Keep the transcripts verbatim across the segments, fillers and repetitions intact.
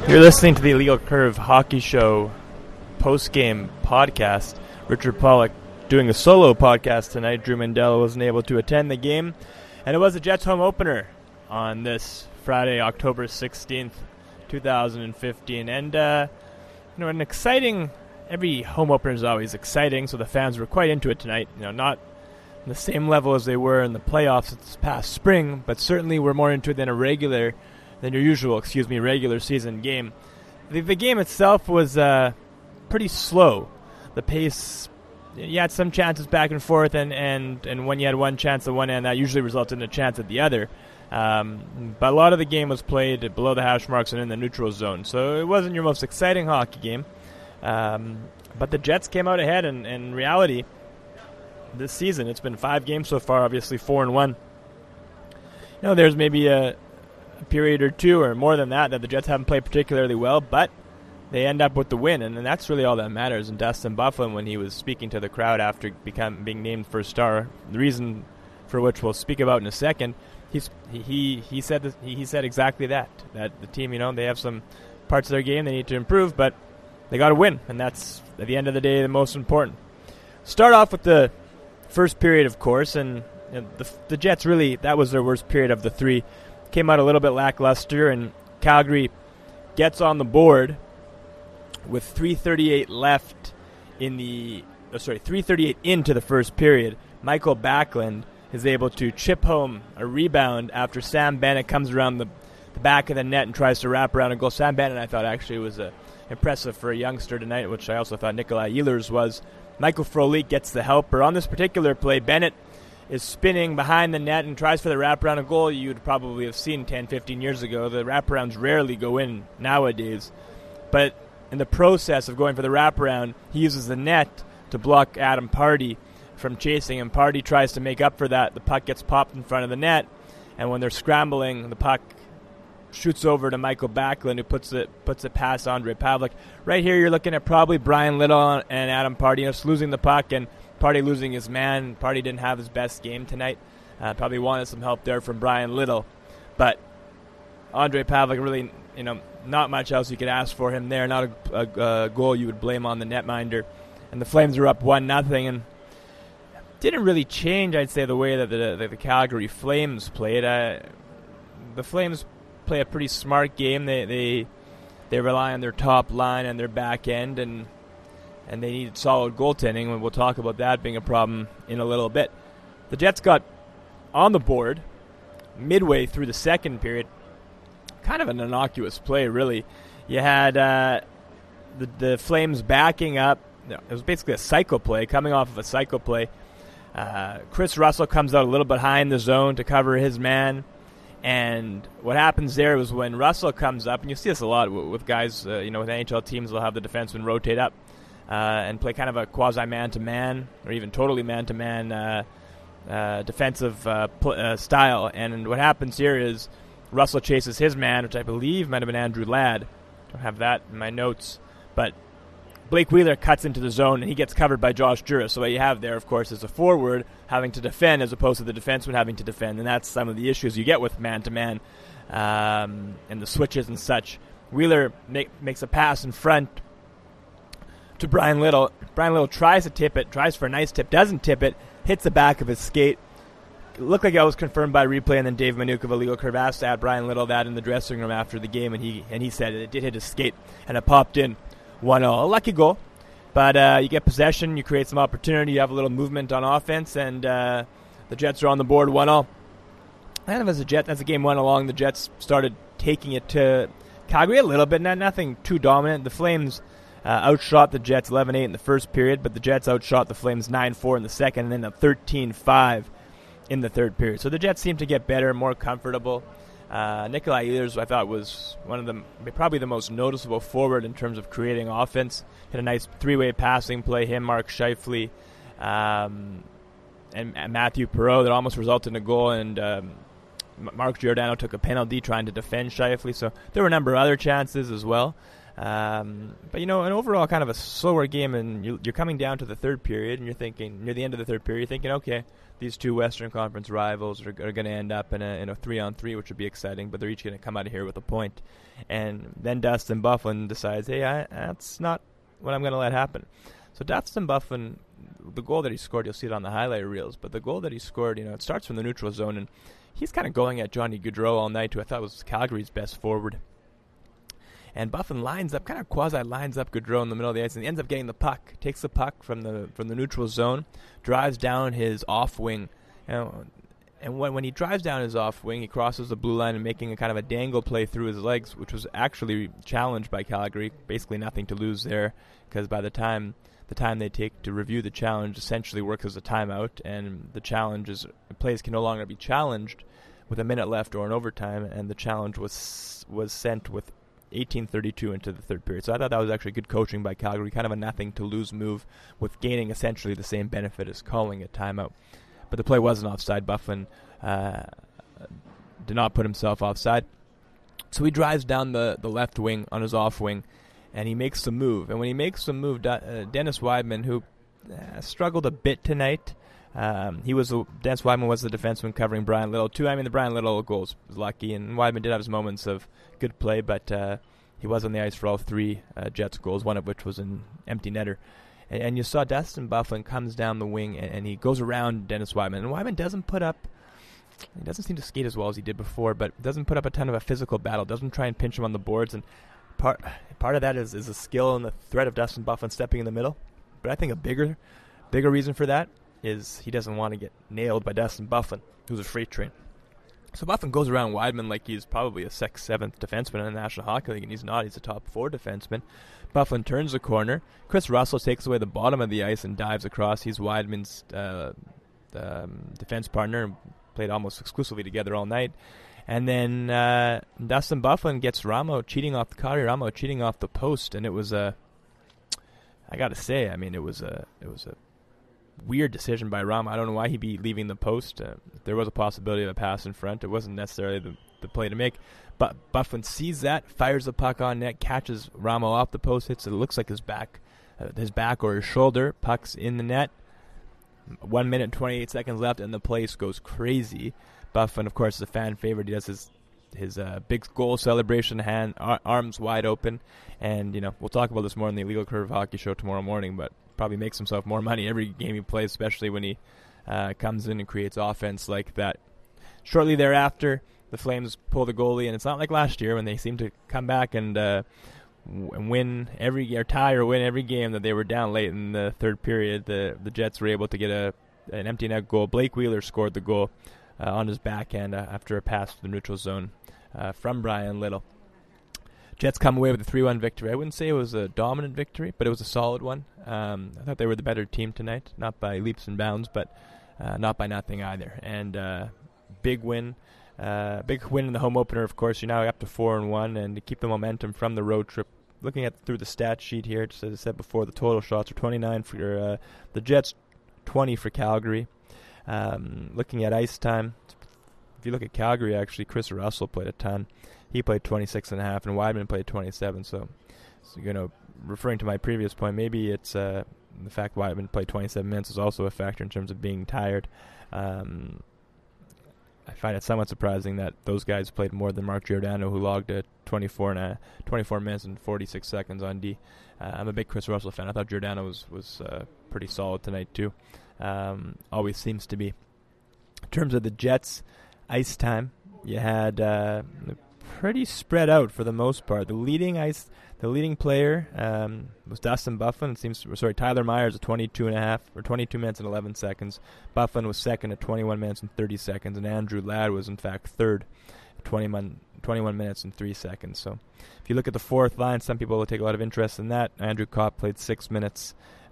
You're listening to the Illegal Curve Hockey Show post-game podcast. Richard Pollock doing a solo podcast tonight. Drew Mandela wasn't able to attend the game, and it was a Jets home opener on this Friday, October sixteenth, twenty fifteen. And, uh, you know, an exciting, every home opener is always exciting, so the fans were quite into it tonight. You know, not on the same level as they were in the playoffs this past spring, but certainly were more into it than a regular than your usual, excuse me, regular season game. The, the game itself was uh, pretty slow. The pace, you had some chances back and forth, and, and, and when you had one chance at one end, that usually resulted in a chance at the other. Um, but a lot of the game was played below the hash marks and in the neutral zone, so it wasn't your most exciting hockey game. Um, but the Jets came out ahead, and in reality, this season, it's been five games so far, obviously four and one. You know, there's maybe a a period or two or more than that that the Jets haven't played particularly well, but they end up with the win, and, and that's really all that matters. And Dustin Byfuglien, when he was speaking to the crowd after become, being named first star, the reason for which we'll speak about in a second, he's, he he said this, he, he said exactly that, that the team, you know, they have some parts of their game they need to improve, but they got to win, and that's, at the end of the day, the most important. Start off with the first period, of course, and you know, the, the Jets really, that was their worst period of the three. Came out a little bit lackluster, and Calgary gets on the board with three thirty-eight left in the oh, sorry three thirty-eight into the first period. Michael Backlund is able to chip home a rebound after Sam Bennett comes around the, the back of the net and tries to wrap around a goal. Sam Bennett, I thought, actually was uh, impressive for a youngster tonight, which I also thought Nikolai Ehlers was. Michael Frolik gets the helper. On this particular play, Bennett is spinning behind the net and tries for the wraparound. A goal you'd probably have seen ten, fifteen years ago. The wraparounds rarely go in nowadays. But in the process of going for the wraparound, he uses the net to block Adam Pardy from chasing him. Pardy tries to make up for that. The puck gets popped in front of the net, and when they're scrambling, the puck shoots over to Michael Backlund, who puts it puts it past Ondrej Pavelec. Right here, you're looking at probably Brian Little and Adam Pardy just losing the puck, and Pardy losing his man. Pardy didn't have his best game tonight. Uh, probably wanted some help there from Brian Little. But Ondrej Pavelec, really, you know, not much else you could ask for him there. Not a, a, a goal you would blame on the netminder. And the Flames were up one nothing, and didn't really change, I'd say, the way that the, the, the Calgary Flames played. Uh, the Flames play a pretty smart game. They they they rely on their top line and their back end, and and they needed solid goaltending, and we'll talk about that being a problem in a little bit. The Jets got on the board midway through the second period. Kind of an innocuous play, really. You had uh, the, the Flames backing up. It was basically a cycle play, coming off of a cycle play. Uh, Chris Russell comes out a little bit high in the zone to cover his man. And what happens there was when Russell comes up, and you see this a lot with, with guys, uh, you know, with N H L teams, they'll have the defenseman rotate up Uh, and play kind of a quasi-man-to-man or even totally man-to-man uh, uh, defensive uh, pl- uh, style. And what happens here is Russell chases his man, which I believe might have been Andrew Ladd. I don't have that in my notes. But Blake Wheeler cuts into the zone, and he gets covered by Josh Juris. So what you have there, of course, is a forward having to defend as opposed to the defenseman having to defend. And that's some of the issues you get with man-to-man um, and the switches and such. Wheeler make, makes a pass in front to Brian Little. Brian Little tries to tip it, tries for a nice tip, doesn't tip it, hits the back of his skate. It looked like it was confirmed by replay, and then Dave Manuka of Illegal Curve asked at Brian Little that in the dressing room after the game, and he and he said it, it did hit his skate, and it popped in one oh. A lucky goal, but uh, you get possession, you create some opportunity, you have a little movement on offense, and uh, the Jets are on the board one oh. Kind of as, a Jet, as the game went along, the Jets started taking it to Calgary a little bit, not nothing too dominant. The Flames Uh, outshot the Jets eleven eight in the first period, but the Jets outshot the Flames nine four in the second, and then a thirteen five in the third period. So the Jets seemed to get better, more comfortable. Uh, Nikolai Ehlers, I thought, was one of the probably the most noticeable forward in terms of creating offense. Had a nice three-way passing play, him, Mark Scheifele, um, and, and Matthew Perreault that almost resulted in a goal, and um, Mark Giordano took a penalty trying to defend Scheifele. So there were a number of other chances as well. Um, but, you know, an overall kind of a slower game, and you, you're coming down to the third period, and you're thinking, near the end of the third period, you're thinking, okay, these two Western Conference rivals are, are going to end up in a, in a three-on-three, which would be exciting, but they're each going to come out of here with a point. And then Dustin Byfuglien decides, hey, I, that's not what I'm going to let happen. So Dustin Byfuglien, the goal that he scored, you'll see it on the highlight reels, but the goal that he scored, you know, it starts from the neutral zone, and he's kind of going at Johnny Gaudreau all night, who I thought was Calgary's best forward. And Byfuglien lines up, kind of quasi lines up Gaudreau in the middle of the ice, and he ends up getting the puck, takes the puck from the from the neutral zone, drives down his off wing, you know, and when when he drives down his off wing, he crosses the blue line and making a kind of a dangle play through his legs, which was actually challenged by Calgary. Basically, nothing to lose there, because by the time the time they take to review the challenge, essentially works as a timeout, and the challenge is plays can no longer be challenged with a minute left or an overtime, and the challenge was was sent with eighteen thirty-two into the third period. So I thought that was actually good coaching by Calgary, kind of a nothing-to-lose move with gaining essentially the same benefit as calling a timeout. But the play wasn't offside. Byfuglien uh, did not put himself offside. So he drives down the, the left wing on his off wing, and he makes the move. And when he makes the move, uh, Dennis Wideman, who uh, struggled a bit tonight, Um, he was the, Dennis Wideman was the defenseman covering Brian Little too. I mean, the Brian Little goal was lucky, and Wideman did have his moments of good play, but uh, he was on the ice for all three uh, Jets goals, one of which was an empty netter. And, and you saw Dustin Byfuglien comes down the wing, and, and he goes around Dennis Wideman. And Wideman doesn't put up, he doesn't seem to skate as well as he did before, but doesn't put up a ton of a physical battle, doesn't try and pinch him on the boards. And part part of that is, is the skill and the threat of Dustin Byfuglien stepping in the middle. But I think a bigger, bigger reason for that is he doesn't want to get nailed by Dustin Byfuglien, who's a freight train. So Byfuglien goes around Wideman like he's probably a sixth, seventh defenseman in the National Hockey League, and he's not. He's a top four defenseman. Byfuglien turns the corner. Chris Russell takes away the bottom of the ice and dives across. He's Wideman's uh, um, defense partner, played almost exclusively together all night. And then uh, Dustin Byfuglien gets Ramo cheating off the Kari Ramo cheating off the post, and it was a. I got to say, I mean, it was a. It was a. weird decision by Ramo. I don't know why he'd be leaving the post. Uh, there was a possibility of a pass in front. It wasn't necessarily the, the play to make. But Byfuglien sees that, fires the puck on net, catches Ramo off the post, hits it. It looks like his back, uh, his back or his shoulder. Puck's in the net. One minute and twenty-eight seconds left, and the place goes crazy. Byfuglien, of course, is a fan favorite. He does his his uh, big goal celebration, hand ar- arms wide open, and you know we'll talk about this more on the Illegal Curve Hockey Show tomorrow morning. But probably makes himself more money every game he plays, especially when he uh, comes in and creates offense like that. Shortly thereafter, the Flames pull the goalie, and it's not like last year when they seemed to come back and uh, w- win every or tie or win every game that they were down late in the third period. The the Jets were able to get a an empty net goal. Blake Wheeler scored the goal uh, on his backhand uh, after a pass to the neutral zone uh, from Brian Little. Jets come away with a three one victory. I wouldn't say it was a dominant victory, but it was a solid one. Um, I thought they were the better team tonight, not by leaps and bounds, but uh, not by nothing either. And uh, big win, uh, big win in the home opener. Of course, you're now up to four and one, and to keep the momentum from the road trip. Looking at through the stat sheet here, just as I said before, the total shots are twenty-nine for uh, the Jets, twenty for Calgary. Um, looking at ice time, if you look at Calgary, actually, Chris Russell played a ton. He played twenty-six and a half, and Wideman played twenty-seven. So, so, you know, referring to my previous point, maybe it's uh, the fact Wideman played twenty-seven minutes is also a factor in terms of being tired. Um, I find it somewhat surprising that those guys played more than Mark Giordano, who logged a twenty-four and a twenty-four minutes and forty-six seconds on D. Uh, I'm a big Chris Russell fan. I thought Giordano was was uh, pretty solid tonight too. Um, always seems to be. In terms of the Jets' ice time, you had. Uh, pretty spread out for the most part. The leading ice, the leading player um, was Dustin Byfuglien. It seems, sorry, Tyler Myers at twenty-two and a half or twenty-two minutes and eleven seconds. Byfuglien was second at twenty-one minutes and thirty seconds, and Andrew Ladd was in fact third, at twenty-one, twenty-one minutes and three seconds. So, if you look at the fourth line, some people will take a lot of interest in that. Andrew Kopp played six minutes.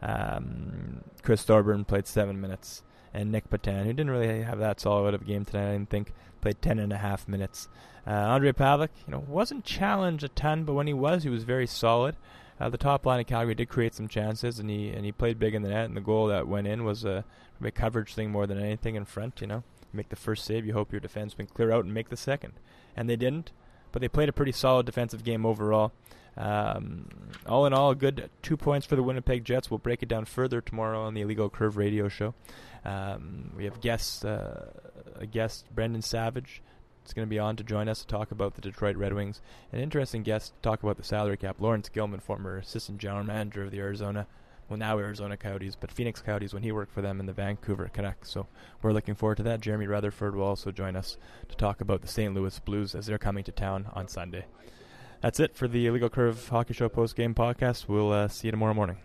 Um, Chris Thorburn played seven minutes. And Nick Patan, who didn't really have that solid of a game tonight, I didn't think, played ten and a half minutes. Uh, Andrei Pavlik, you know, wasn't challenged a ton, but when he was, he was very solid. Uh, the top line of Calgary did create some chances, and he and he played big in the net. And the goal that went in was a, a coverage thing more than anything in front. You know, you make the first save, you hope your defenseman clear out and make the second, and they didn't. But they played a pretty solid defensive game overall. Um, all in all, a good two points for the Winnipeg Jets. We'll break it down further tomorrow on the Illegal Curve radio show. Um, we have guests, uh, a guest, Brendan Savage. It's going to be on to join us to talk about the Detroit Red Wings. An interesting guest to talk about the salary cap. Lawrence Gilman, former assistant general manager of the Arizona, well now Arizona Coyotes, but Phoenix Coyotes when he worked for them in the Vancouver Canucks. So we're looking forward to that. Jeremy Rutherford will also join us to talk about the Saint Louis Blues as they're coming to town on Sunday. That's it for the Illegal Curve Hockey Show post-game podcast. We'll uh, see you tomorrow morning.